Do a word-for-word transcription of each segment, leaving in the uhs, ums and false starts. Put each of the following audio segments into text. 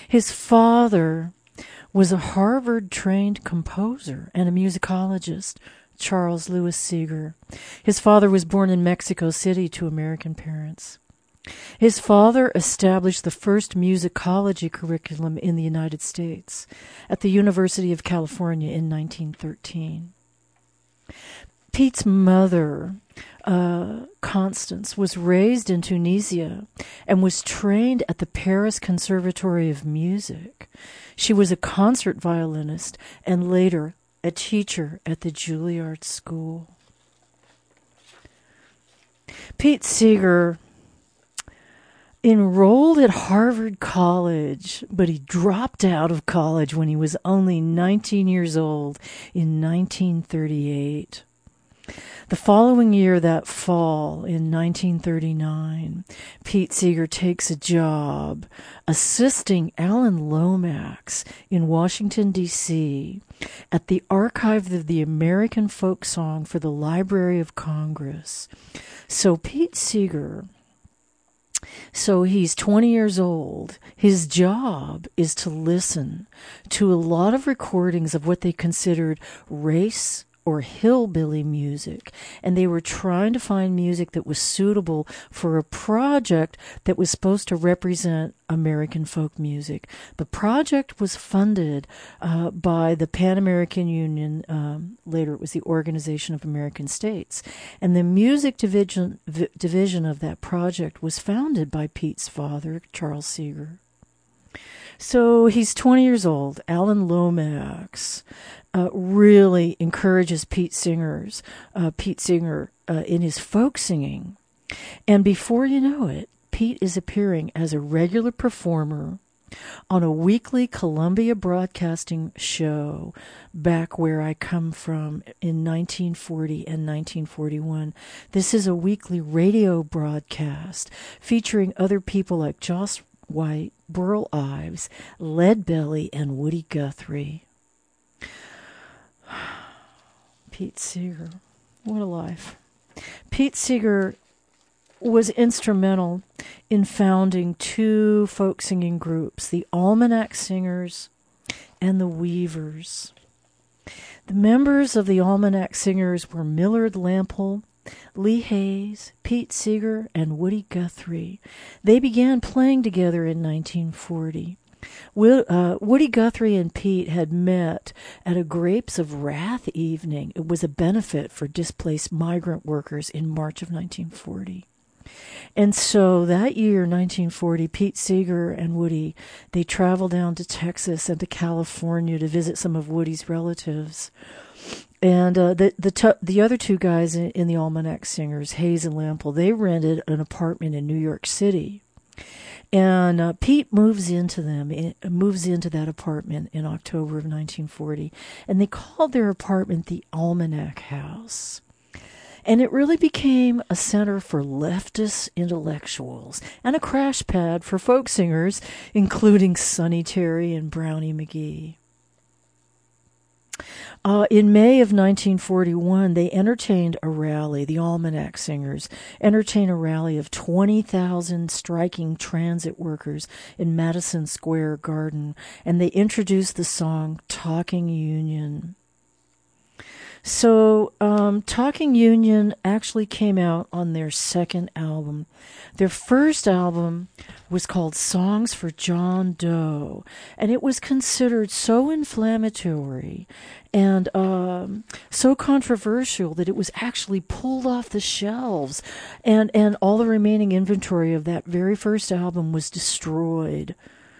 His father was a Harvard-trained composer and a musicologist, Charles Louis Seeger. His father was born in Mexico City to American parents. His father established the first musicology curriculum in the United States at the University of California in nineteen thirteen. Pete's mother, uh, Constance, was raised in Tunisia and was trained at the Paris Conservatory of Music. She was a concert violinist and later a teacher at the Juilliard School. Pete Seeger enrolled at Harvard College, but he dropped out of college when he was only nineteen years old in nineteen thirty-eight. The following year, that fall, in nineteen thirty-nine, Pete Seeger takes a job assisting Alan Lomax in Washington, D C at the Archive of the American Folk Song for the Library of Congress. So Pete Seeger... So he's twenty years old. His job is to listen to a lot of recordings of what they considered race or hillbilly music, and they were trying to find music that was suitable for a project that was supposed to represent American folk music. The project was funded uh, by the Pan American Union, um, later it was the Organization of American States, and the music division, v- division of that project was founded by Pete's father, Charles Seeger. So he's twenty years old. Alan Lomax uh, really encourages Pete Singers, uh, Pete Singer uh, in his folk singing. And before you know it, Pete is appearing as a regular performer on a weekly Columbia Broadcasting show back where I come from in nineteen forty and nineteen forty-one. This is a weekly radio broadcast featuring other people like Joss White, Burl Ives, Leadbelly, and Woody Guthrie. Pete Seeger. What a life. Pete Seeger was instrumental in founding two folk singing groups, the Almanac Singers and the Weavers. The members of the Almanac Singers were Millard Lample, Lee Hayes, Pete Seeger, and Woody Guthrie. They began playing together in nineteen forty. Will, uh, Woody Guthrie and Pete had met at a Grapes of Wrath evening. It was a benefit for displaced migrant workers in March of nineteen forty. And so that year, nineteen forty, Pete Seeger and Woody, they traveled down to Texas and to California to visit some of Woody's relatives. And uh, the the t- the other two guys in, in the Almanac Singers, Hayes and Lample, they rented an apartment in New York City. And uh, Pete moves into them, in, moves into that apartment in October of nineteen forty, and they called their apartment the Almanac House. And it really became a center for leftist intellectuals and a crash pad for folk singers, including Sonny Terry and Brownie McGee. Uh, in May of nineteen forty-one, they entertained a rally, the Almanac Singers entertained a rally of twenty thousand striking transit workers in Madison Square Garden, and they introduced the song Talking Union. So, um, Talking Union actually came out on their second album. Their first album was called Songs for John Doe, and it was considered so inflammatory and um, so controversial that it was actually pulled off the shelves, and, and all the remaining inventory of that very first album was destroyed.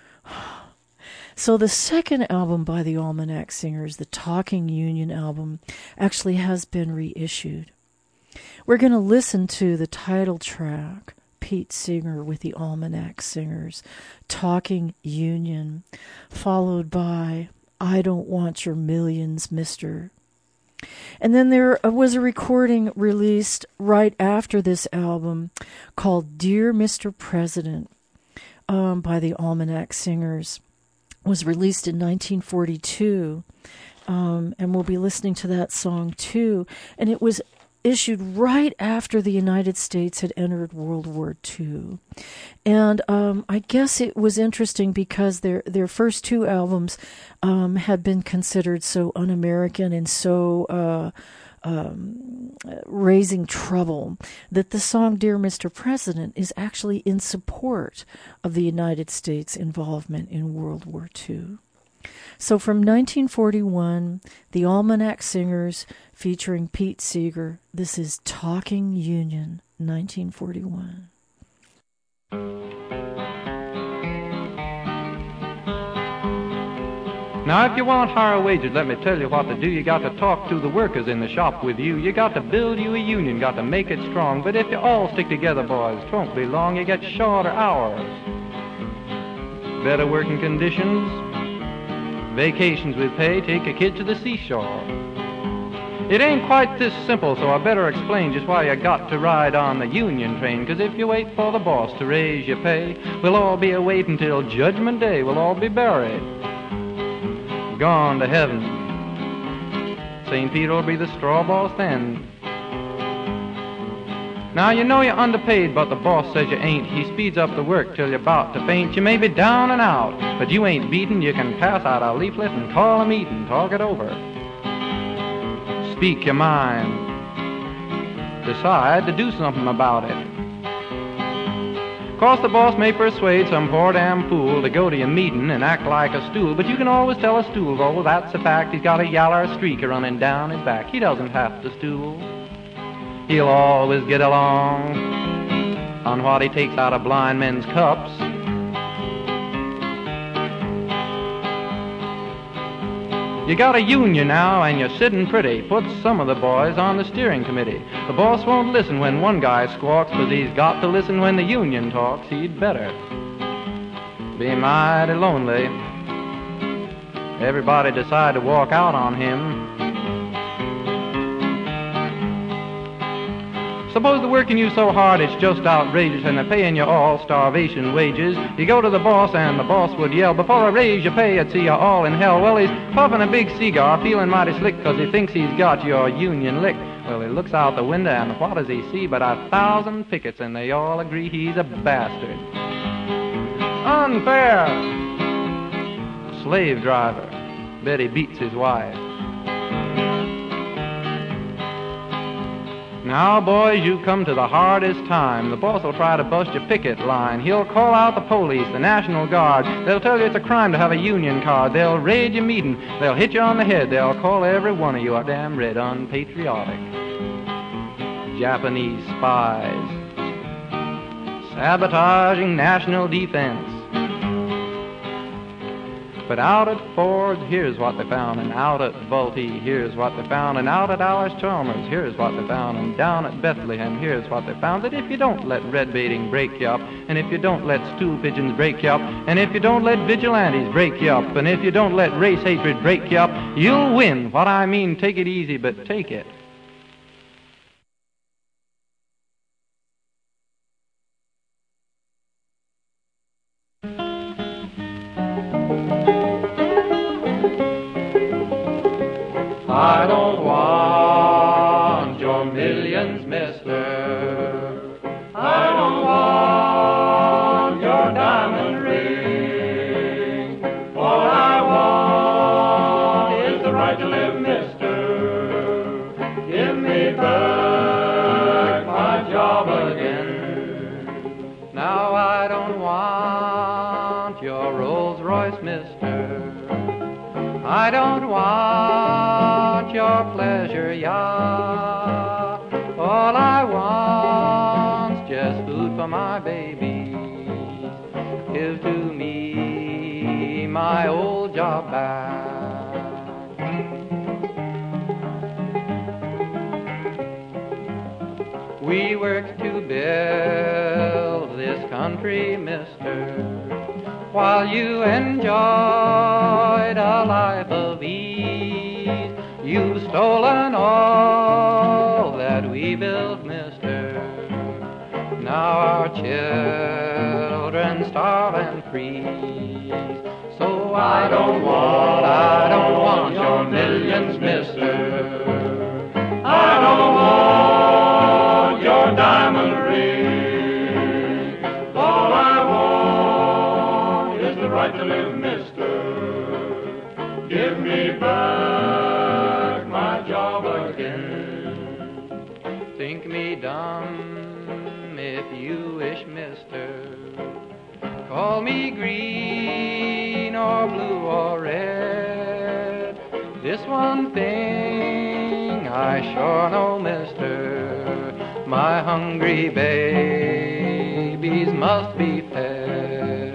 So the second album by the Almanac Singers, the Talking Union album, actually has been reissued. We're going to listen to the title track, Pete Seeger with the Almanac Singers, Talking Union, followed by I Don't Want Your Millions, Mister. And then there was a recording released right after this album called Dear Mister President um, by the Almanac Singers. Was released in nineteen forty-two, um, and we'll be listening to that song too. And it was issued right after the United States had entered World War Two. And um, I guess it was interesting because their their first two albums um, had been considered so un-American and so uh, um, raising trouble that the song Dear Mister President is actually in support of the United States involvement in World War Two. So from nineteen forty-one, the Almanac Singers featuring Pete Seeger, this is Talking Union, nineteen forty-one. Now, if you want higher wages, let me tell you what to do. You got to talk to the workers in the shop with you. You got to build you a union, got to make it strong. But if you all stick together, boys, 'twon't be long. You get shorter hours, better working conditions, vacations with pay, take a kid to the seashore. It ain't quite this simple, so I better explain just why you got to ride on the union train. 'Cause if you wait for the boss to raise your pay, we'll all be a-waitin' till Judgment Day. We'll all be buried, gone to heaven. Saint Peter will be the straw boss then. Now, you know you're underpaid, but the boss says you ain't. He speeds up the work till you're about to faint. You may be down and out, but you ain't beaten. You can pass out a leaflet and call a meeting, talk it over, speak your mind, decide to do something about it. Of course, the boss may persuade some poor damn fool to go to your meeting and act like a stool, but you can always tell a stool, oh, that's a fact. He's got a yaller streaker running down his back. He doesn't have to stool. He'll always get along on what he takes out of blind men's cups. You got a union now and you're sitting pretty. Put some of the boys on the steering committee. The boss won't listen when one guy squawks, but he's got to listen when the union talks. He'd better be mighty lonely. Everybody decide to walk out on him. Suppose they're working you so hard it's just outrageous and they're paying you all starvation wages. You go to the boss and the boss would yell, before I raise your pay I'd see you all in hell. Well, he's puffing a big cigar, feeling mighty slick 'cause he thinks he's got your union licked. Well, he looks out the window and what does he see but a thousand pickets, and they all agree he's a bastard. Unfair! Slave driver, bet he beats his wife. Now, boys, you come to the hardest time. The boss will try to bust your picket line. He'll call out the police, the National Guard. They'll tell you it's a crime to have a union card. They'll raid your meeting. They'll hit you on the head. They'll call every one of you a damn red unpatriotic. Japanese spies sabotaging national defense. But out at Ford, here's what they found, and out at Vultee, here's what they found, and out at Allis-Chalmers, here's what they found, and down at Bethlehem, here's what they found. That if you don't let red baiting break you up, and if you don't let stool pigeons break you up, and if you don't let vigilantes break you up, and if you don't let race hatred break you up, you'll win. What I mean, take it easy, but take it. I don't want your millions, mister. I don't want your diamond ring. All I want is the right to live, mister. Give me back my job again. Now I don't want your Rolls Royce, mister. I don't want your pleasure yacht. All I want's just food for my babies. Give to me my old job back. We worked to build this country, mister, while you enjoyed a life of ease. You've stolen all that we built, mister. Now our children starve and freeze. So I don't want, I don't want your millions, mister. I don't want mister. Give me back my job again. Think me dumb if you wish, mister. Call me green or blue or red. This one thing I sure know, mister. My hungry babies must be fed.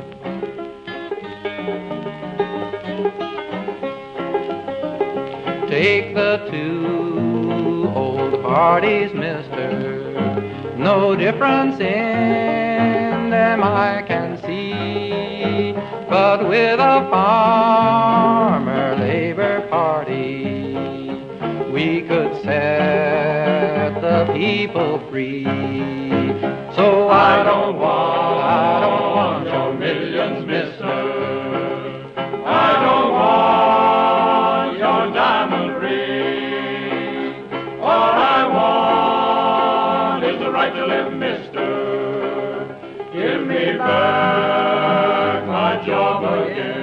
Take the two old parties, mister. No difference in them I can see, but with a farmer labor party we could set the people free. So I don't want, I don't want your millions, mister. I don't want your diamond ring. All I want is the right to live, mister. Give me back my job again.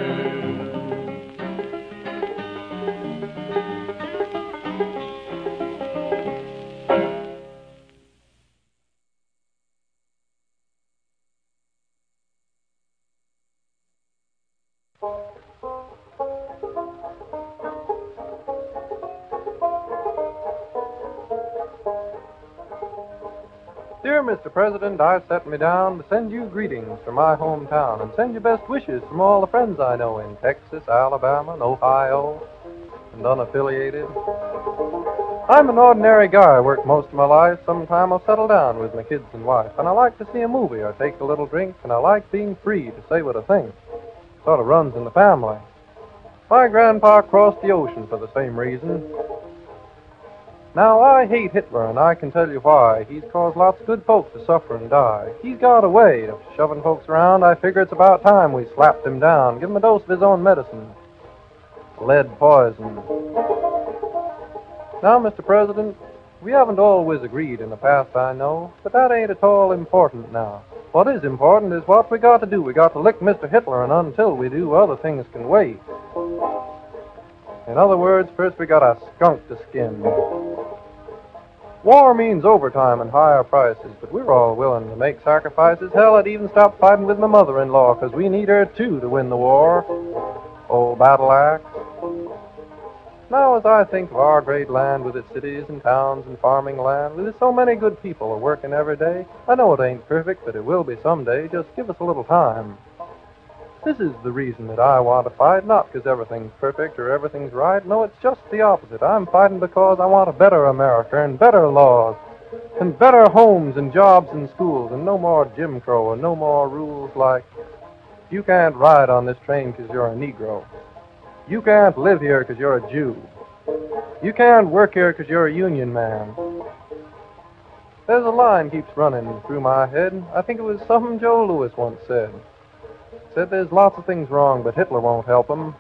Dear Mister President, I set me down to send you greetings from my hometown and send you best wishes from all the friends I know in Texas, Alabama, and Ohio, and unaffiliated. I'm an ordinary guy. I work most of my life. Sometime I'll settle down with my kids and wife, and I like to see a movie or take a little drink, and I like being free to say what I think. Sort of runs in the family. My grandpa crossed the ocean for the same reason. Now, I hate Hitler, and I can tell you why. He's caused lots of good folks to suffer and die. He's got a way of shoving folks around. I figure it's about time we slapped him down, give him a dose of his own medicine. Lead poison. Now, Mister President, we haven't always agreed in the past, I know, but that ain't at all important now. What is important is what we got to do. We got to lick Mister Hitler, and until we do, other things can wait. In other words, first we got a skunk to skin. War means overtime and higher prices, but we're all willing to make sacrifices. Hell, I'd even stop fighting with my mother-in-law, because we need her, too, to win the war. Old battle axe. Now, as I think of our great land with its cities and towns and farming land, with so many good people working every day, I know it ain't perfect, but it will be someday. Just give us a little time. This is the reason that I want to fight, not because everything's perfect or everything's right. No, it's just the opposite. I'm fighting because I want a better America and better laws and better homes and jobs and schools and no more Jim Crow and no more rules like you can't ride on this train because you're a Negro. You can't live here because you're a Jew. You can't work here because you're a union man. There's a line keeps running through my head. I think it was something Joe Louis once said. Said there's lots of things wrong, but Hitler won't help them.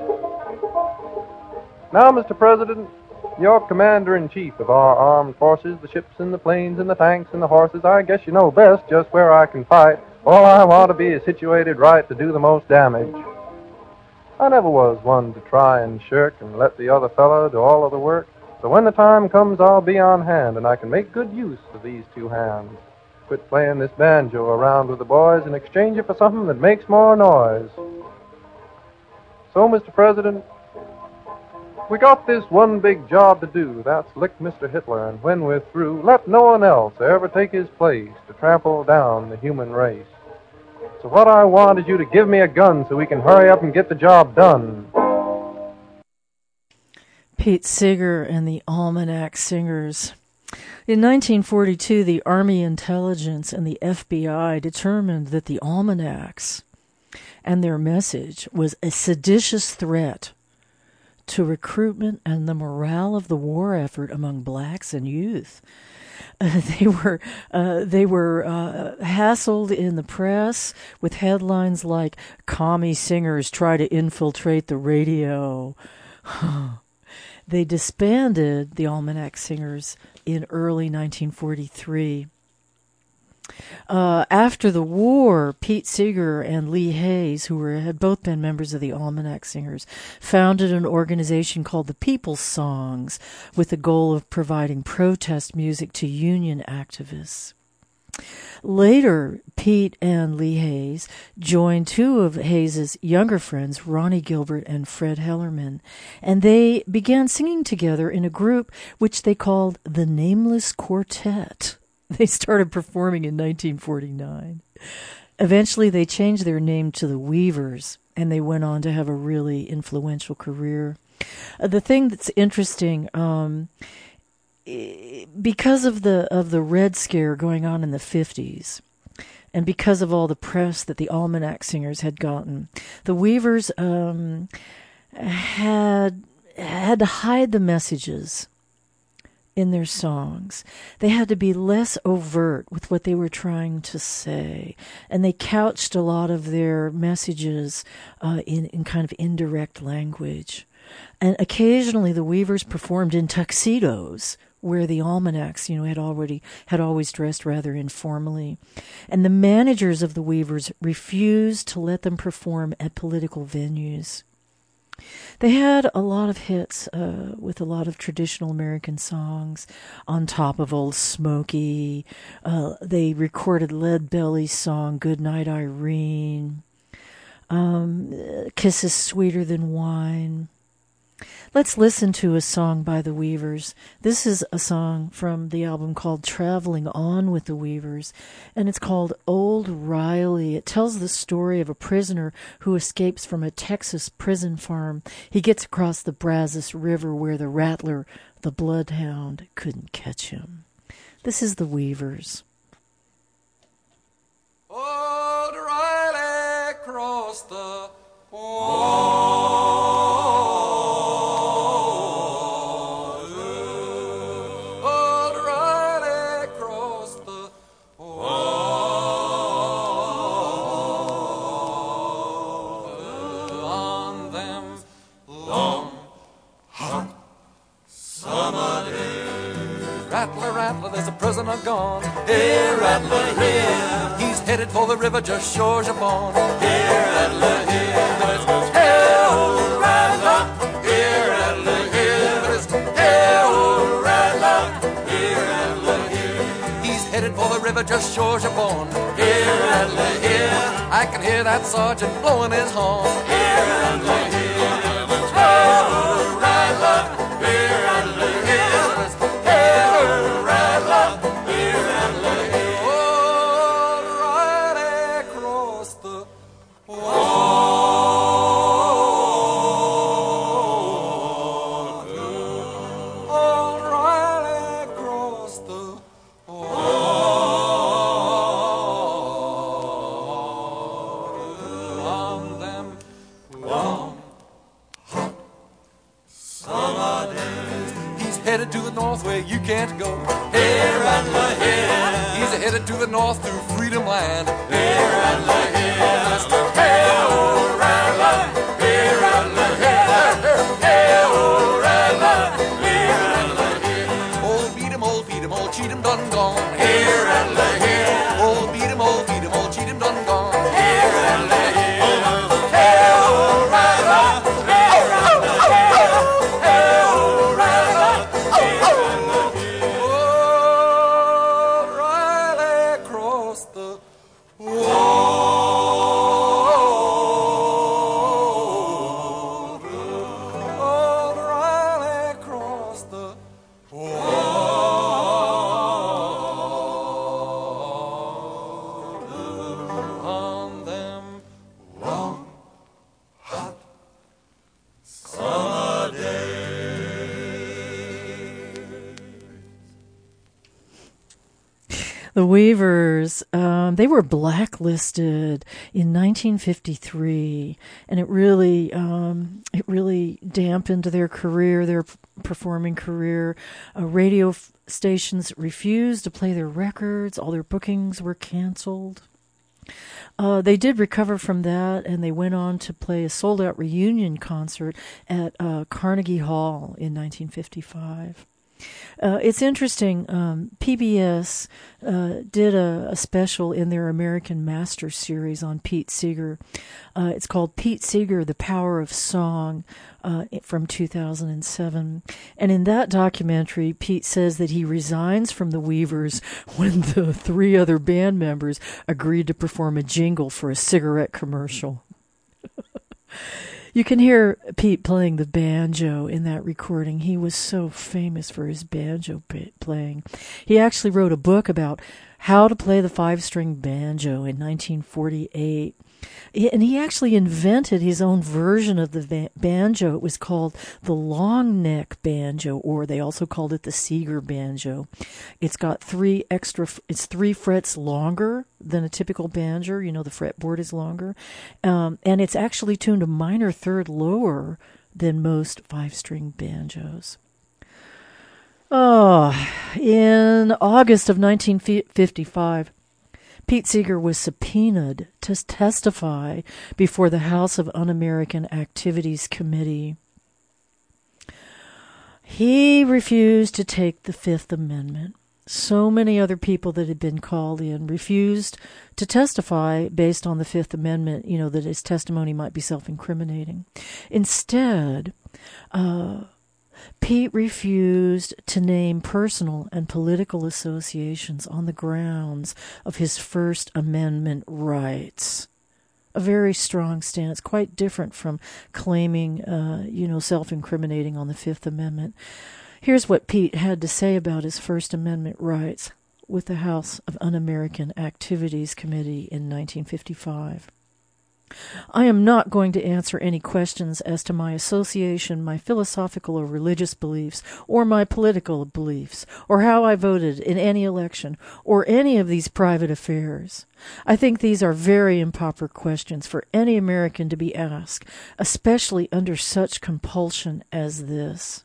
Now, Mister President, you're commander-in-chief of our armed forces, the ships and the planes and the tanks and the horses. I guess you know best just where I can fight. All I want to be is situated right to do the most damage. I never was one to try and shirk and let the other fellow do all of the work. So when the time comes, I'll be on hand, and I can make good use of these two hands. Quit playing this banjo around with the boys and exchange it for something that makes more noise. So, Mister President, we got this one big job to do. That's lick Mister Hitler, and when we're through, let no one else ever take his place to trample down the human race. So what I want is you to give me a gun so we can hurry up and get the job done. Pete Seeger and the Almanac Singers. In nineteen forty-two, the Army Intelligence and the F B I determined that the almanacs and their message was a seditious threat to recruitment and the morale of the war effort among blacks and youth. Uh, they were uh, they were uh, hassled in the press with headlines like "Commie singers try to infiltrate the radio." They disbanded the Almanac Singers in early nineteen forty-three. Uh, after the war, Pete Seeger and Lee Hayes, who were had both been members of the Almanac Singers, founded an organization called the People's Songs with the goal of providing protest music to union activists. Later, Pete and Lee Hayes joined two of Hayes's younger friends, Ronnie Gilbert and Fred Hellerman, and they began singing together in a group which they called the Nameless Quartet. They started performing in nineteen forty-nine. Eventually, they changed their name to the Weavers, and they went on to have a really influential career. Uh, the thing that's interesting, um, because of the of the Red Scare going on in the fifties, and because of all the press that the Almanac Singers had gotten, the Weavers um, had had to hide the messages in their songs. They had to be less overt with what they were trying to say, and they couched a lot of their messages uh, in, in kind of indirect language. And occasionally the Weavers performed in tuxedos, where the Almanacs, you know, had already had always dressed rather informally. And the managers of the Weavers refused to let them perform at political venues. They had a lot of hits uh, with a lot of traditional American songs, On Top of Old Smoky. Uh, they recorded Lead Belly's song, Goodnight Irene. Um, Kisses Sweeter Than Wine. Let's listen to a song by the Weavers. This is a song from the album called Traveling On with the Weavers, and it's called Old Riley. It tells the story of a prisoner who escapes from a Texas prison farm. He gets across the Brazos River where the Rattler, the bloodhound, couldn't catch him. This is the Weavers. Old Riley crossed the wall. Rattler, Rattler, there's a prisoner gone. Here, Rattler, here. He's headed for the river just shores of on. Here, Rattler, here. There's hey, old Rattler. Here, Rattler, here. There's hey, old Rattler. Here, Rattler, here. He's headed for the river just shores of on. Here, Rattler, here. I can hear that sergeant blowing his horn. Here, Rattler, here. There's hey, old Rattler. Here, Rattler, here. Headed to the north where you can't go. Here, Rattler, here. He's headed to the north through freedom land. Here, Rattler, here. Hey, old Rattler. Here, Rattler, here. Hey, old Rattler. Here, Rattler, here. Old beat 'em, old beat 'em, old cheat 'em, done gone. Here, Rattler, here. Old beat 'em, old beat 'em, old cheat 'em, done gone. Here, Rattler, here. Hey, old Rattler. The Weavers, um, they were blacklisted in nineteen fifty-three, and it really, um, it really dampened their career, their performing career. Uh, radio f- stations refused to play their records. All their bookings were canceled. Uh, they did recover from that, and they went on to play a sold-out reunion concert at uh, Carnegie Hall in nineteen fifty-five. Uh, it's interesting. Um, P B S uh, did a, a special in their American Masters series on Pete Seeger. Uh, it's called Pete Seeger, The Power of Song, uh, from two thousand seven. And in that documentary, Pete says that he resigns from the Weavers when the three other band members agreed to perform a jingle for a cigarette commercial. You can hear Pete playing the banjo in that recording. He was so famous for his banjo playing. He actually wrote a book about how to play the five-string banjo in nineteen forty-eight. And he actually invented his own version of the banjo. It was called the long neck banjo, or they also called it the Seeger banjo. It's got three extra, it's three frets longer than a typical banjo. You know, the fretboard is longer. Um, and it's actually tuned a minor third lower than most five-string banjos. Oh, in August of nineteen fifty-five, Pete Seeger was subpoenaed to testify before the House of Un-American Activities Committee. He refused to take the Fifth Amendment. So many other people that had been called in refused to testify based on the Fifth Amendment, you know, that his testimony might be self-incriminating. Instead, uh, Pete refused to name personal and political associations on the grounds of his First Amendment rights. A very strong stance, quite different from claiming, uh, you know, self-incriminating on the Fifth Amendment. Here's what Pete had to say about his First Amendment rights with the House of Un-American Activities Committee in nineteen fifty-five. I am not going to answer any questions as to my association, my philosophical or religious beliefs, or my political beliefs, or how I voted in any election, or any of these private affairs. I think these are very improper questions for any American to be asked, especially under such compulsion as this.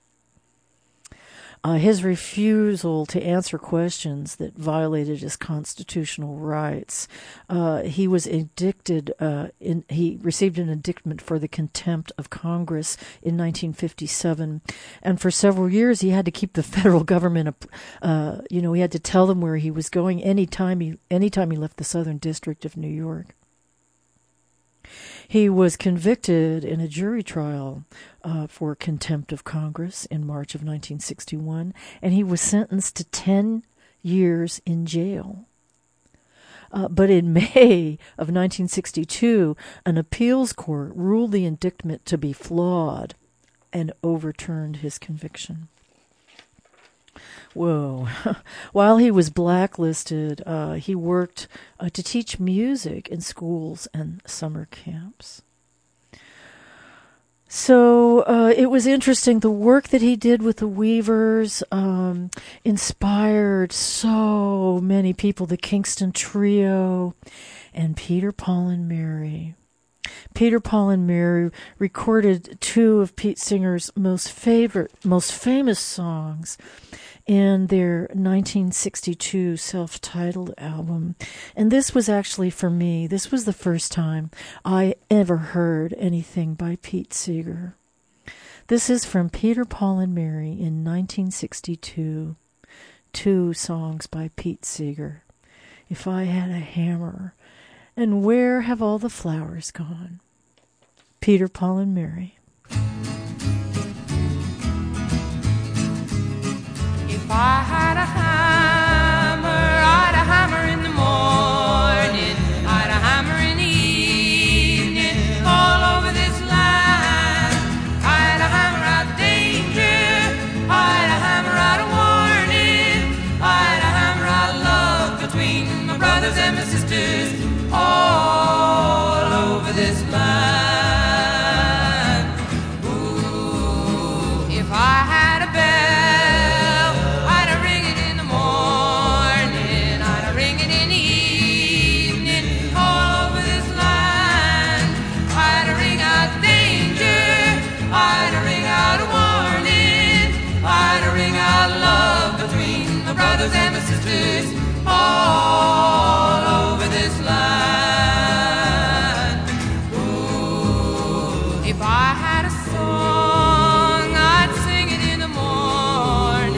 Uh, his refusal to answer questions that violated his constitutional rights. Uh, he was indicted. Uh, in, he received an indictment for the contempt of Congress in nineteen fifty-seven, and for several years he had to keep the federal government. Uh, you know, he had to tell them where he was going anytime he anytime he left the Southern District of New York. He was convicted in a jury trial uh, for contempt of Congress in March of nineteen sixty-one, and he was sentenced to ten years in jail. Uh, but in May of nineteen sixty-two, an appeals court ruled the indictment to be flawed and overturned his conviction. Whoa. While he was blacklisted, uh, he worked uh, to teach music in schools and summer camps. So uh, it was interesting. The work that he did with the Weavers um, inspired so many people. The Kingston Trio and Peter, Paul, and Mary. Peter, Paul, and Mary recorded two of Pete Seeger's most favorite, most famous songs in their nineteen sixty-two self-titled album. And this was actually, for me, this was the first time I ever heard anything by Pete Seeger. This is from Peter, Paul, and Mary in nineteen sixty-two. Two songs by Pete Seeger. If I Had a Hammer, and Where Have All the Flowers Gone? Peter, Paul, and Mary. If I had a hammer, I'd a hammer in the morning, I'd a hammer in the evening, all over this land. I'd a hammer out danger, I'd a hammer out a warning, I'd a hammer out love between my brothers and my sisters, all over this land. Ooh, if I had a bell, I'd a ring it in the morning, I'd a ring it in the evening, all over this land. I'd a ring out danger, I'd a ring out a warning, I'd a ring out love between my brothers and my sisters, all over this land. Ooh, if I had a song, I'd sing it in the morning,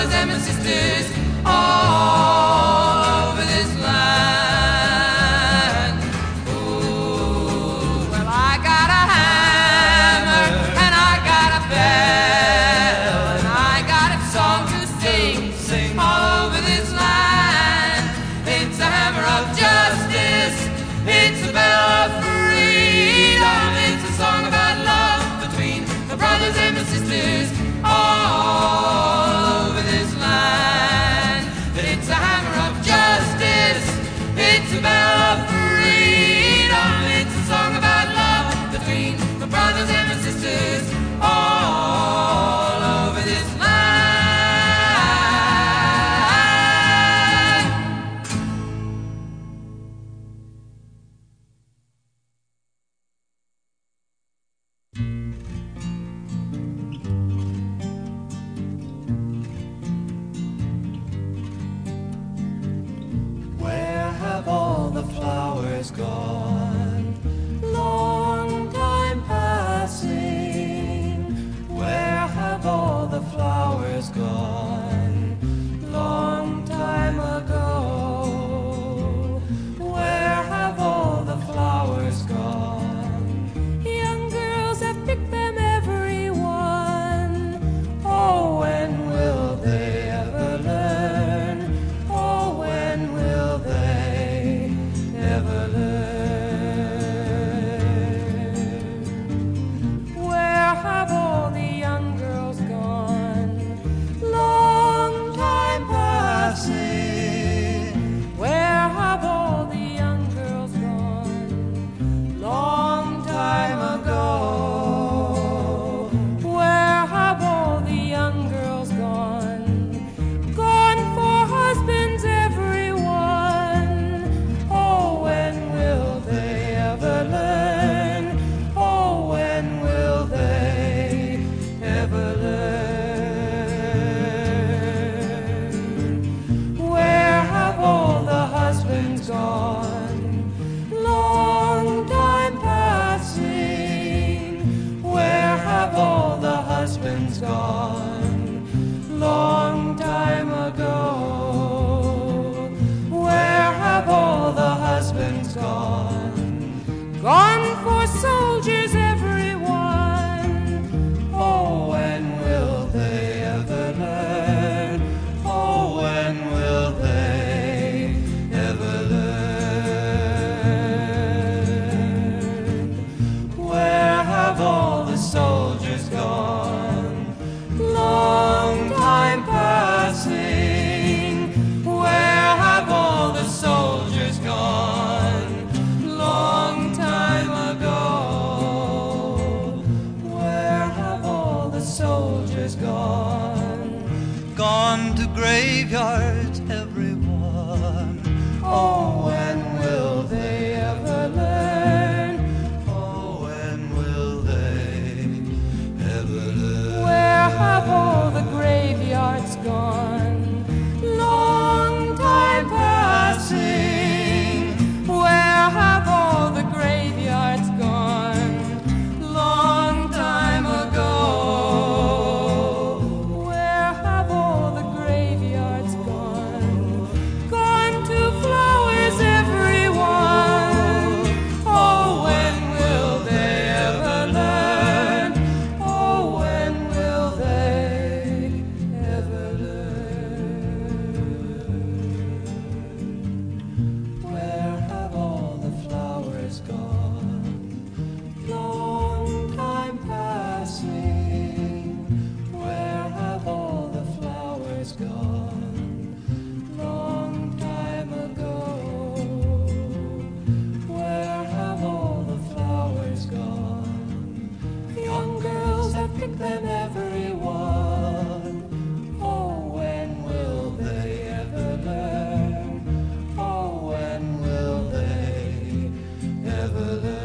brothers and my sisters all over this land. Ooh, well, I got a hammer and I got a bell and I got a song to sing, sing all over this land. It's a hammer of justice, it's a bell of freedom, it's a song about love between the brothers and the sisters all over this land. It's a hammer of justice, it's a bell of freedom, it's a song about love between the brothers and the sisters all over this land. Where have all the flowers gone? Long time passing. Where have all the flowers gone? Long time ago. Where have all the flowers gone? Young girls have picked them, every one. Oh, when will they ever learn? Oh, when will they ever learn? Where have all the young girls gone? Long time passing. Where have all the young girls gone? Long time ago. Where have all the young girls gone? Gone for husbands, everyone. Oh, when will they ever learn? Oh, when will they ever learn? Where have all the husbands gone? Long time passing. Where have all the husbands gone? Long time ago. Where have all the husbands gone? Gone for soldiers, everyone. Oh, when will they ever learn? Oh, when will they ever learn? Where have all the soldiers gone? Long time passing. Where have all the soldiers gone? Long time ago. Where have all the soldiers gone? Gone to graveyards, everyone. Oh, when will they ever learn? Oh, when will they ever learn? Where have all the graveyards gone? Long time passing. Where have all the graveyards gone? Long time ago. Where have all the graveyards gone? Gone to flowers, everyone. Oh, when will they ever learn? Oh, when will they ever learn? Where have all the flowers gone? Long time passing. Where have all the flowers gone? Long time ago. Where have all the flowers gone? Young girls have picked them, everyone. Oh, when will they ever learn? Oh, when will they ever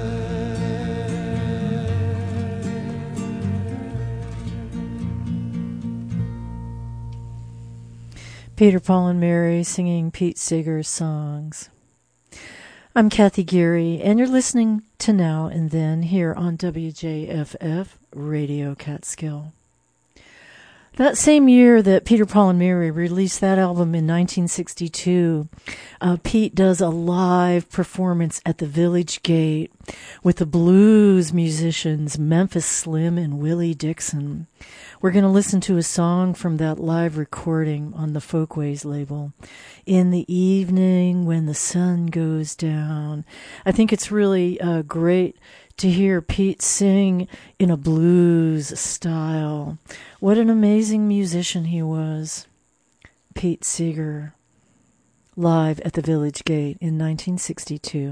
learn? Peter, Paul, and Mary singing Pete Seeger's songs. I'm Kathy Geary, and you're listening to Now and Then here on W J F F Radio Catskill. That same year that Peter, Paul, and Mary released that album in nineteen sixty-two, uh, Pete does a live performance at the Village Gate with the blues musicians Memphis Slim and Willie Dixon. We're going to listen to a song from that live recording on the Folkways label, In the Evening When the Sun Goes Down. I think it's really uh, great to hear Pete sing in a blues style. What an amazing musician he was. Pete Seeger, live at the Village Gate in nineteen sixty-two.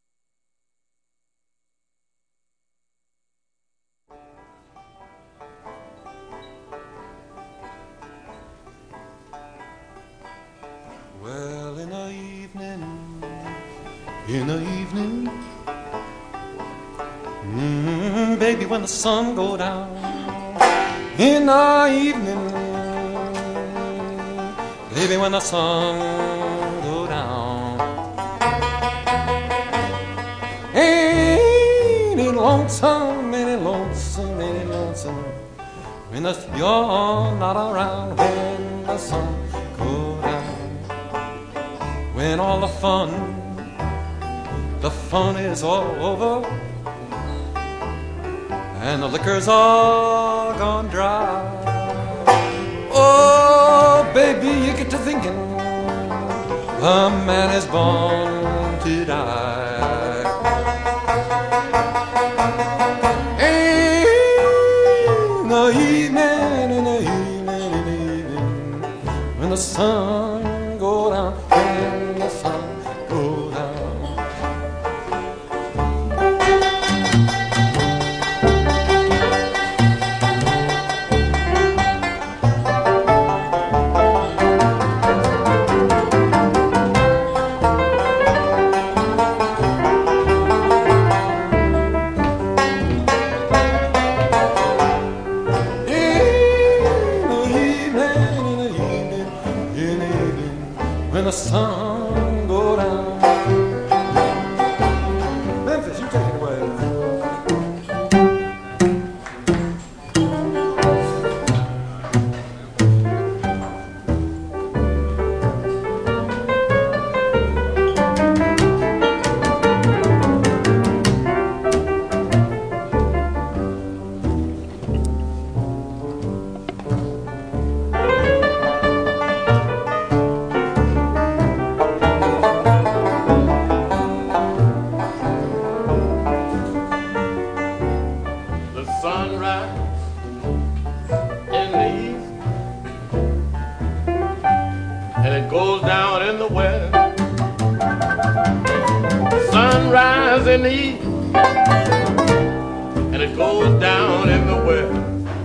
Well, in the evening, in the evening, mm, baby, when the sun go down, in the evening, baby, when the sun go down, ain't it lonesome, ain't it lonesome, ain't it lonesome, when the, you're not around, when the sun go down. When all the fun, the fun is all over, and the liquor's all gone dry. Oh, baby, you get to thinking, a man is born to die. In the evening, in the evening, in the evening, when the sun go down, when the sun go down. The sun go down. Memphis, you take it away. In the east, and it goes down in the west.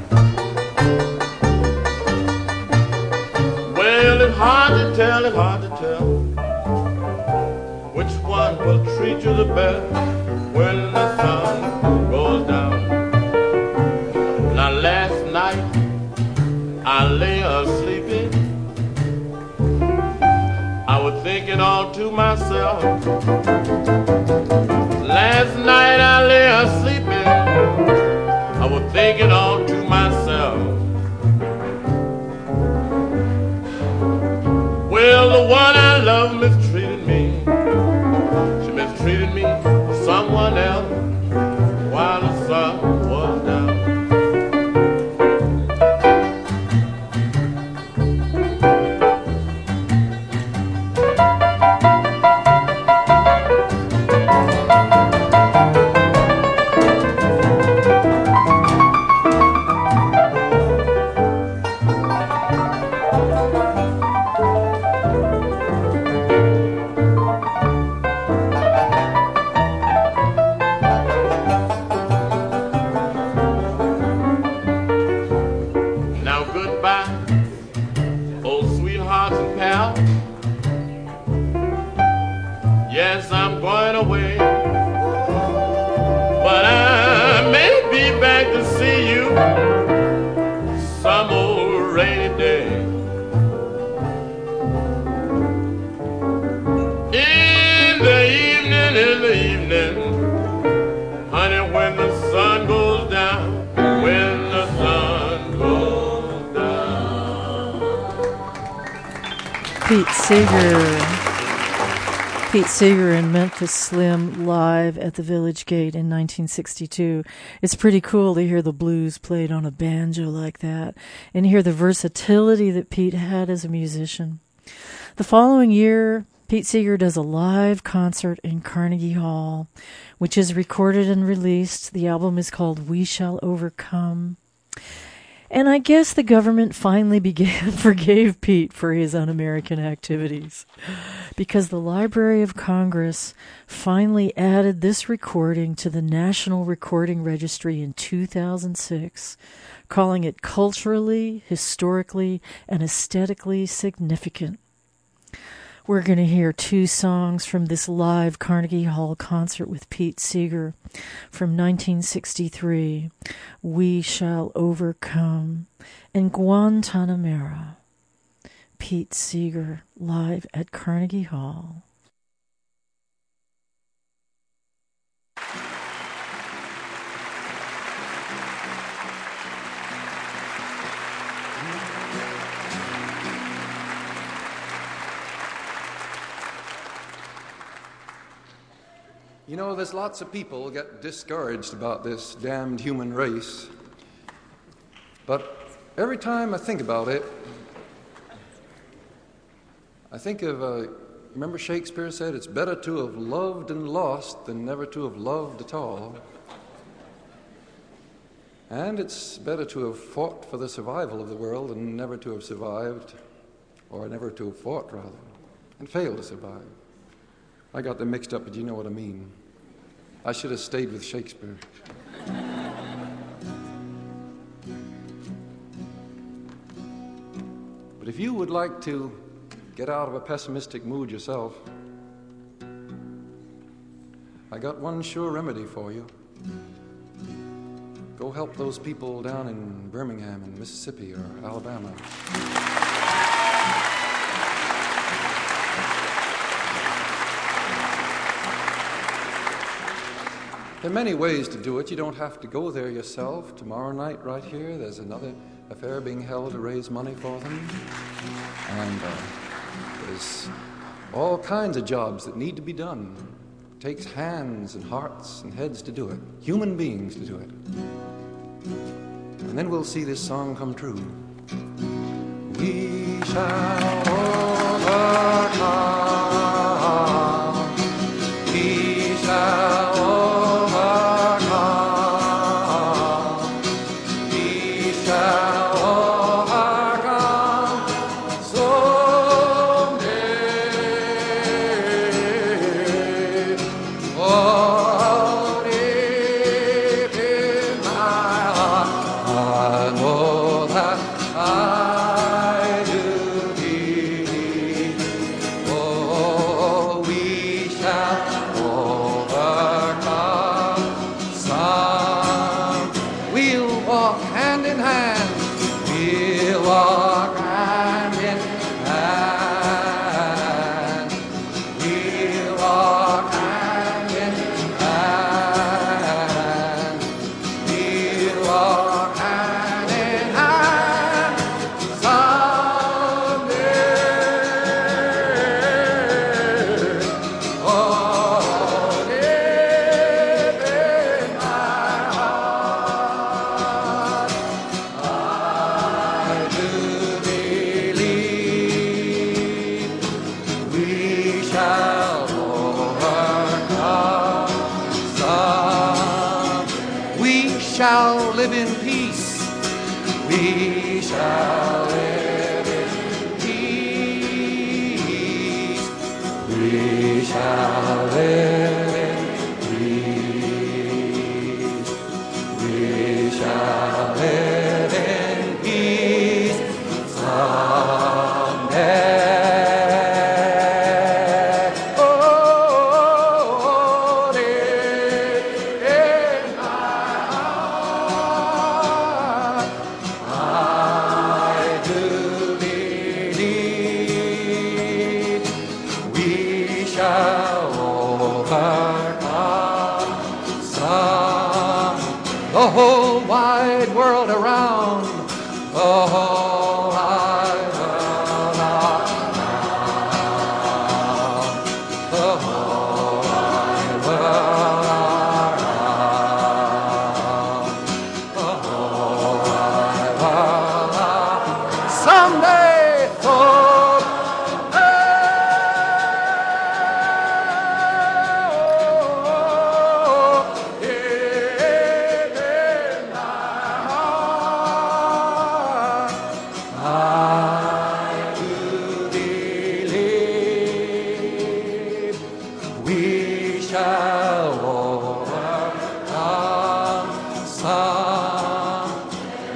Well, it's hard to tell, it's hard to tell which one will treat you the best when the sun goes down. Now last night I lay a-sleeping, I was thinking all to myself. Last night I lay a-sleeping, I was thinking all to myself. Well, the one I love mistreated me. She mistreated me for someone else while the sun was down. When the sun goes down, when the sun goes down. Pete Seeger. Pete Seeger and Memphis Slim live at the Village Gate in nineteen sixty-two. It's pretty cool to hear the blues played on a banjo like that and hear the versatility that Pete had as a musician. The following year, Pete Seeger does a live concert in Carnegie Hall, which is recorded and released. The album is called We Shall Overcome. And I guess the government finally began forgave Pete for his un-American activities, because the Library of Congress finally added this recording to the National Recording Registry in two thousand six, calling it culturally, historically, and aesthetically significant. We're going to hear two songs from this live Carnegie Hall concert with Pete Seeger from nineteen sixty-three, We Shall Overcome, and Guantanamera. Pete Seeger live at Carnegie Hall. You know, there's lots of people get discouraged about this damned human race. But every time I think about it, I think of, uh, remember Shakespeare said, it's better to have loved and lost than never to have loved at all. And it's better to have fought for the survival of the world than never to have survived, or never to have fought, rather, and failed to survive. I got them mixed up, but you know what I mean. I should have stayed with Shakespeare. But if you would like to get out of a pessimistic mood yourself, I got one sure remedy for you. Go help those people down in Birmingham in Mississippi or Alabama. There are many ways to do it. You don't have to go there yourself. Tomorrow night, right here, there's another affair being held to raise money for them. And uh, there's all kinds of jobs that need to be done. It takes hands and hearts and heads to do it, human beings to do it. And then we'll see this song come true. We shall overcome. We shall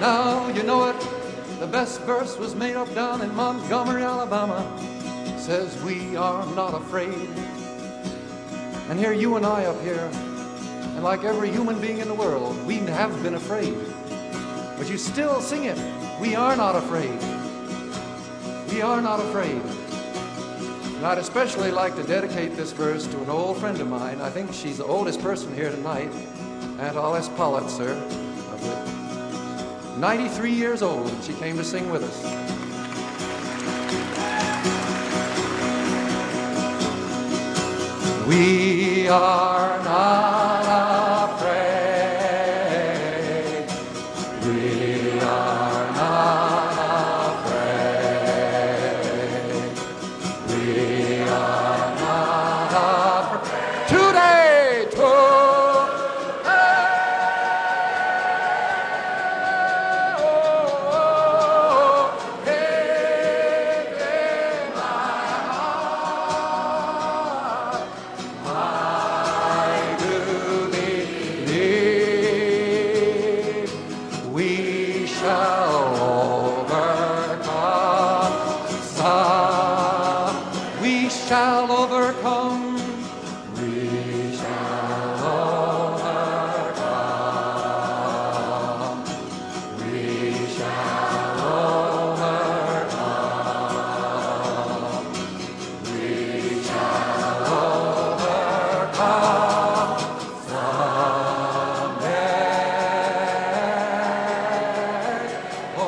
Now you know it, the best verse was made up down in Montgomery, Alabama. Says we are not afraid. And here you and I up here, and like every human being in the world, we have been afraid. But you still sing it. We are not afraid. We are not afraid. And I'd especially like to dedicate this verse to an old friend of mine. I think she's the oldest person here tonight, Aunt Alice Pollitzer, ninety-three years old, and she came to sing with us. We are not afraid. We are not afraid. We are not afraid. Today, today, oh, hey, hey, my heart, I do believe we shall overcome. Some we shall overcome. We shall overcome. We shall overcome. We shall overcome someday. Oh,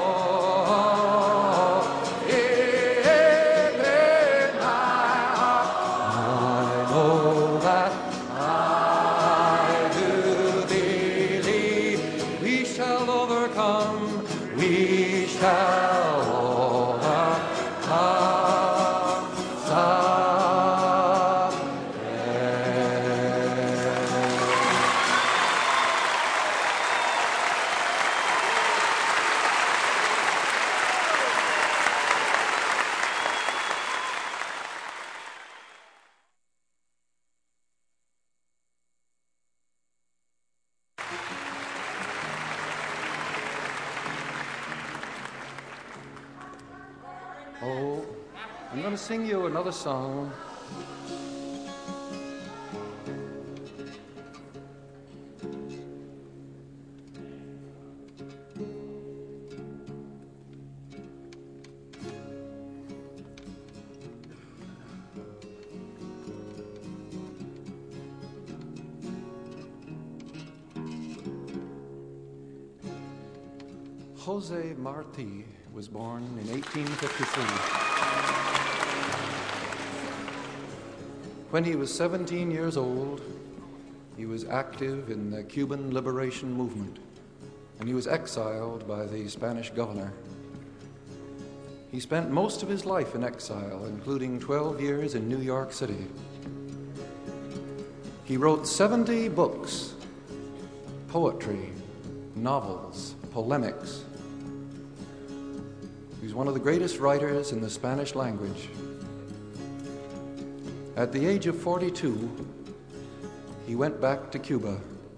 in my heart, I know that I do believe we shall overcome. We shall overcome Oh, I'm going to sing you another song. Jose Marti was born in eighteen fifty-three. When he was seventeen years old, he was active in the Cuban liberation movement, and he was exiled by the Spanish governor. He spent most of his life in exile, including twelve years in New York City. He wrote seventy books, poetry, novels, polemics. He's one of the greatest writers in the Spanish language. At the age of forty-two, he went back to Cuba.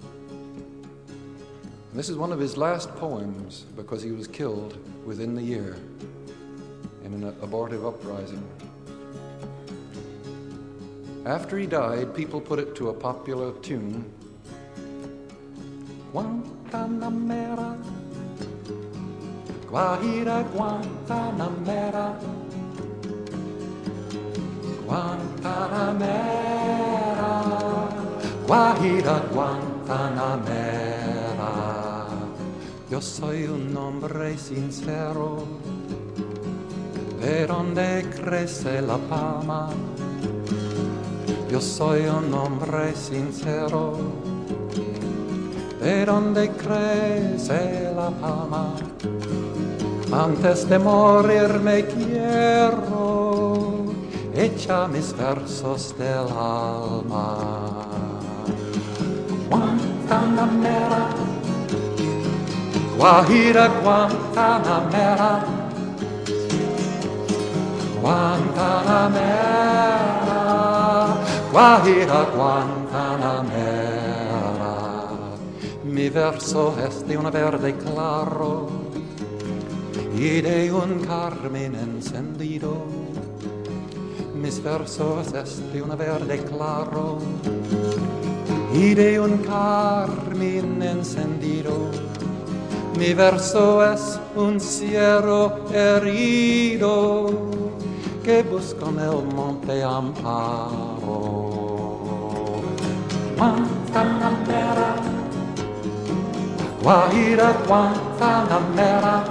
And this is one of his last poems because he was killed within the year in an abortive uprising. After he died, people put it to a popular tune. Guantanamera, Guajira Guantanamera, Guantanamera, Guajira Guantanamera. Yo soy un hombre sincero, de donde crece la palma. Yo soy un hombre sincero, de donde crece la palma. Antes de morir me quiero echar mis versos del alma. Guantanamera, Guajira Guantanamera, Guantanamera, Guajira Guantanamera. Mi verso es de un verde claro, y de un carmen encendido. Mis versos es de un verde claro y de un carmen encendido. Mi verso es un cielo herido que busca en el monte amparo. Guantanamera, Guajira, Guantanamera,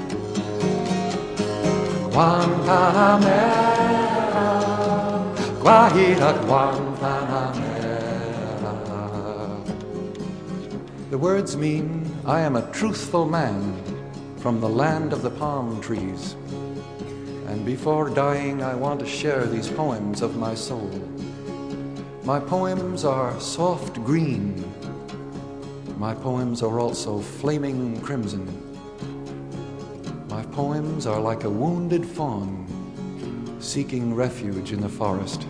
Guantanamera, Guajira, Guantanamera. The words mean I am a truthful man from the land of the palm trees. And before dying, I want to share these poems of my soul. My poems are soft green. My poems are also flaming crimson. My poems are like a wounded fawn seeking refuge in the forest.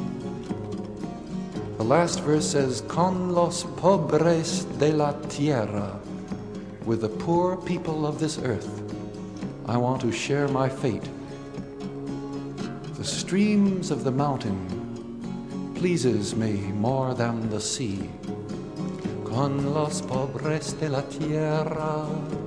The last verse says, Con los pobres de la tierra, with the poor people of this earth, I want to share my fate. The streams of the mountain pleases me more than the sea. Con los pobres de la tierra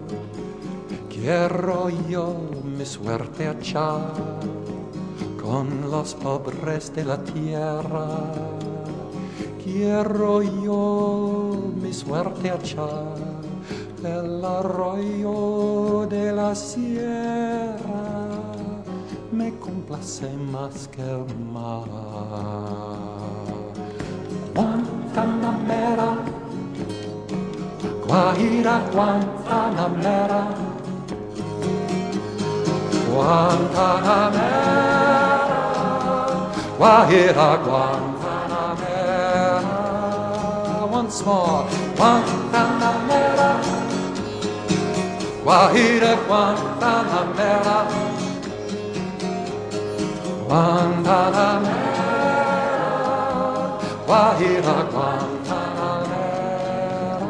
quiero yo mi suerte echar. Con los pobres de la tierra quiero yo mi suerte echar. El arroyo de la sierra me complace más que el mar. Guantanamera, Guajira, Guantanamera, Guantanamera, Guajira, Guantanamera. Once more, Guantanamera, Guajira, Guantanamera, Guantanamera, Guajira, Guantanamera.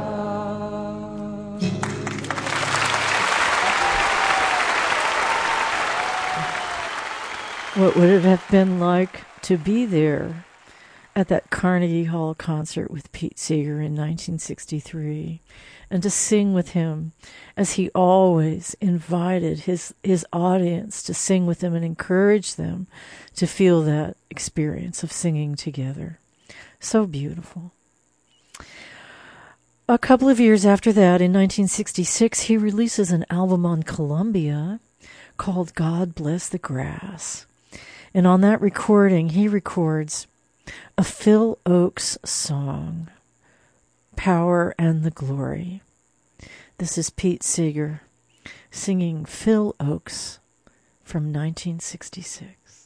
What would it have been like to be there at that Carnegie Hall concert with Pete Seeger in nineteen sixty-three, and to sing with him as he always invited his, his audience to sing with him and encourage them to feel that experience of singing together. So beautiful. A couple of years after that, in nineteen sixty-six, he releases an album on Columbia called God Bless the Grass. And on that recording, he records a Phil Ochs song, Power and the Glory. This is Pete Seeger singing Phil Ochs from nineteen sixty-six.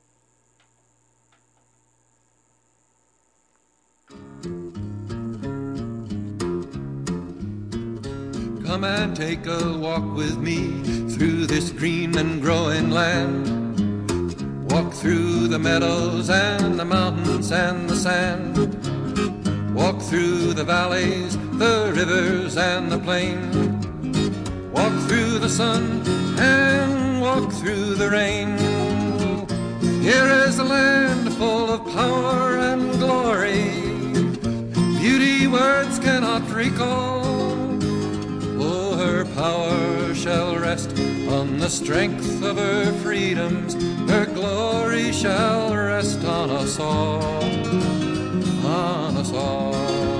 Come and take a walk with me through this green and growing land. Walk through the meadows and the mountains and the sand. Walk through the valleys, the rivers and the plain. Walk through the sun and walk through the rain. Here is a land full of power and glory, beauty words cannot recall. Oh, her power shall rest on the strength of her freedoms. Her glory shall rest on us all, on us all.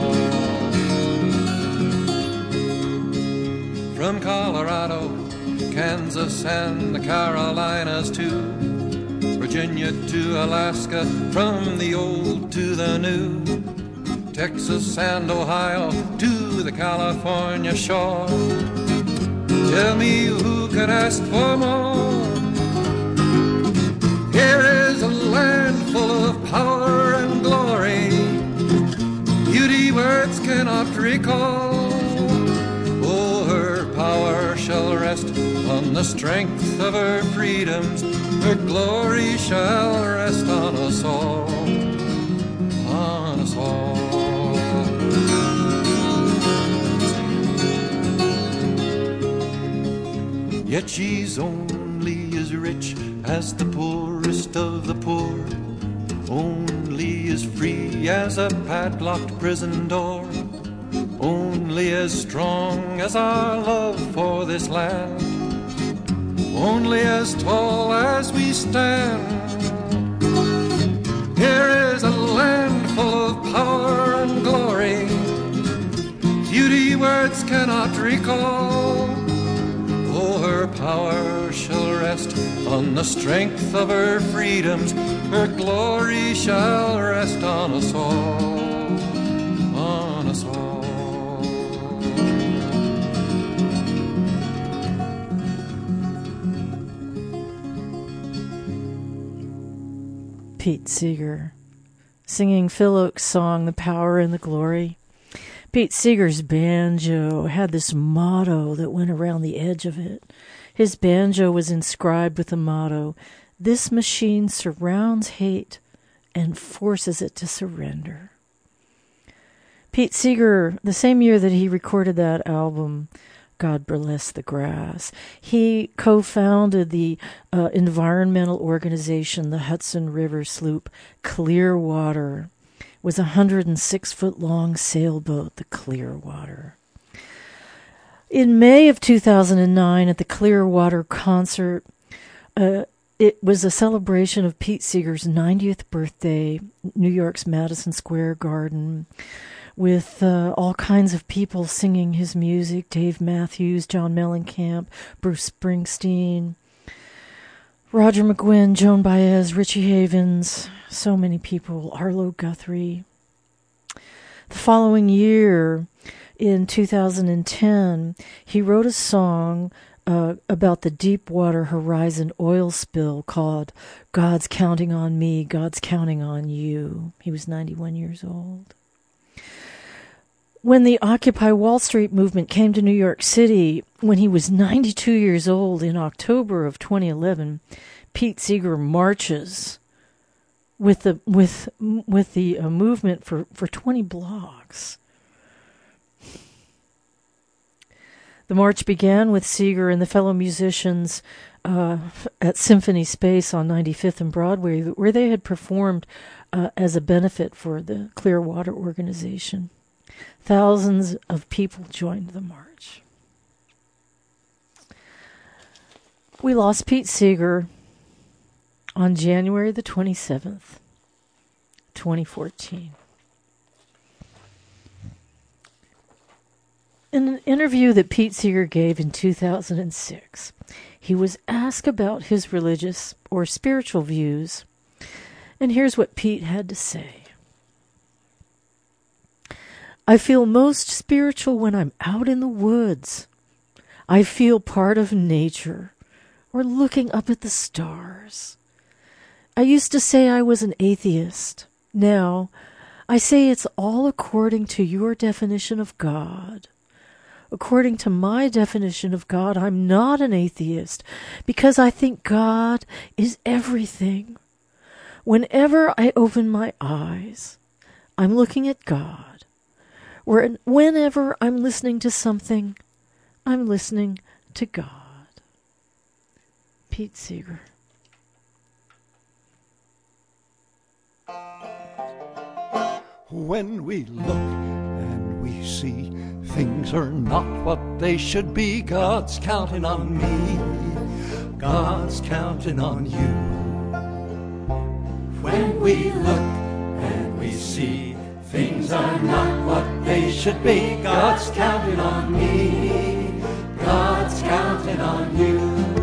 From Colorado, Kansas, and the Carolinas to Virginia to Alaska, from the old to the new, Texas and Ohio to the California shore. Tell me who can ask for more? Here is a land full of power and glory, beauty words cannot recall. Oh, her power shall rest on the strength of her freedoms. Her glory shall rest on us all, on us all. yet she's only as rich as the poorest of the poor, only as free as a padlocked prison door, only as strong as our love for this land, only as tall as we stand. Here is a land full of power and glory, beauty words cannot recall. Oh, her power shall rest on the strength of her freedoms, her glory shall rest on us all, on us all. Pete Seeger, singing Phil Ochs' song, The Power and the Glory. Pete Seeger's banjo had this motto that went around the edge of it. His banjo was inscribed with the motto, "This machine surrounds hate and forces it to surrender." Pete Seeger, the same year that he recorded that album, God Bless the Grass, he co-founded the uh, environmental organization, the Hudson River sloop Clearwater. It was a one hundred six foot long sailboat, the Clearwater. In May of two thousand nine, at the Clearwater concert, uh, it was a celebration of Pete Seeger's ninetieth birthday, New York's Madison Square Garden, with uh, all kinds of people singing his music: Dave Matthews, John Mellencamp, Bruce Springsteen, Roger McGuinn, Joan Baez, Richie Havens, so many people, Arlo Guthrie. The following year, in two thousand ten, he wrote a song uh, about the Deepwater Horizon oil spill called God's Counting on Me, God's Counting on You. He was ninety-one years old. When the Occupy Wall Street movement came to New York City, when he was ninety-two years old in October of twenty eleven, Pete Seeger marches with the with with the uh, movement for, for twenty blocks. The march began with Seeger and the fellow musicians uh, at Symphony Space on ninety-fifth and Broadway, where they had performed uh, as a benefit for the Clearwater organization. Thousands of people joined the march. We lost Pete Seeger on January the twenty-seventh, twenty fourteen. In an interview that Pete Seeger gave in two thousand six, he was asked about his religious or spiritual views, and here's what Pete had to say. "I feel most spiritual when I'm out in the woods. I feel part of nature, or looking up at the stars. I used to say I was an atheist. Now, I say it's all according to your definition of God. According to my definition of God, I'm not an atheist, because I think God is everything. Whenever I open my eyes, I'm looking at God. Whenever I'm listening to something, I'm listening to God." Pete Seeger. When we look and we see things are not what they should be, God's counting on me, God's counting on you. When we look and we see things are not what they should be, God's counting on me, God's counting on you.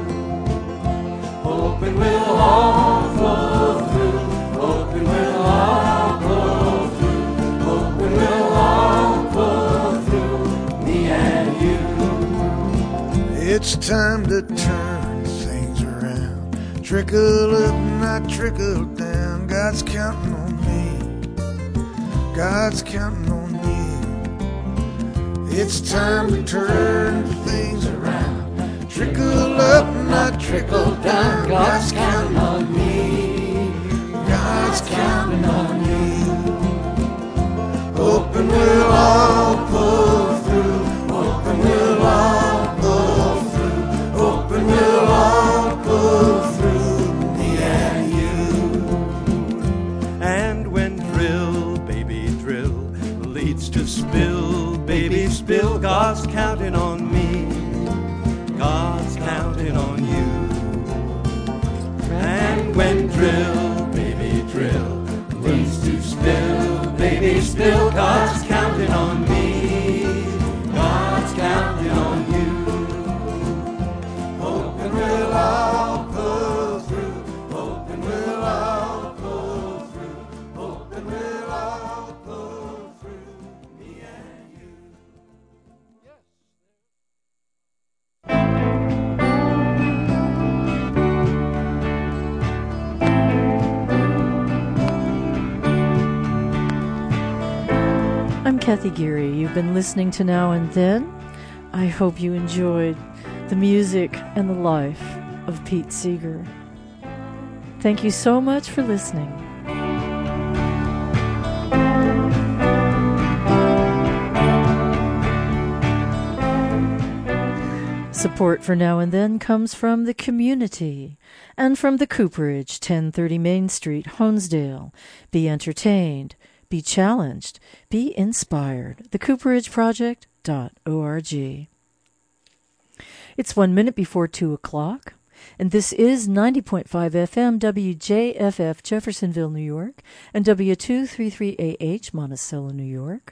Hoping we'll all flow through, hoping we'll all flow through, hoping we'll all flow through, me and you. It's time to turn things around, trickle up, not trickle down. God's counting on me, God's counting on me. It's time to turn things around, trickle up, not trickle down. God's counting on me, God's counting on me. Hoping we'll all pull through, hoping we'll all pull through, hoping Kathy Geary. You've been listening to Now and Then. I hope you enjoyed the music and the life of Pete Seeger. Thank you so much for listening. Support for Now and Then comes from the community and from the Cooperage, ten thirty Main Street, Honesdale. Be entertained, be challenged, be inspired. the cooperage project dot org. It's one minute before two o'clock, and this is ninety point five F M W J F F, Jeffersonville, New York, and W two thirty-three A H, Monticello, New York.